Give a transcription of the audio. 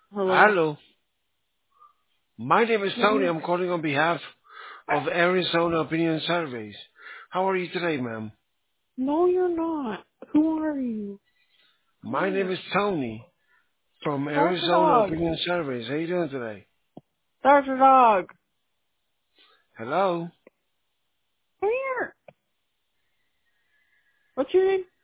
Hello. Hello. My name is Tony. Yes. I'm calling on behalf of Arizona Opinion Surveys. How are you today, ma'am? No, you're not. Who are you? Come My name here. is Tony from There's the Arizona dog. Opinion Surveys. How you doing today? There's the dog. Hello. Come here. What's your name?